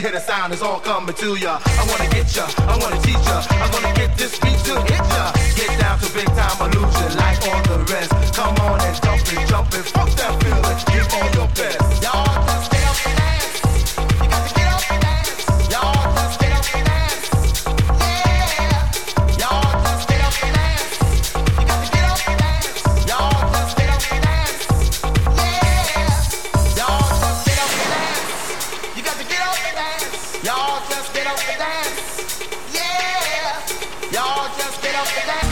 hear the sound, it's all coming to ya. I wanna get ya, I wanna teach ya. I'm gonna get this beat to hit ya. Get down to big time illusion like all the rest. Come on and jump it, fuck that feeling. Give all your best. Y'all just get up and dance. You got to get up and dance. Y'all just get up and dance. Yeah. Y'all just get up and dance. You got to get up and dance. Y'all just get up and dance. Yeah. Y'all just get up and dance. You got to get up and dance. Y'all just get up and dance. Yeah. Y'all just get up and dance.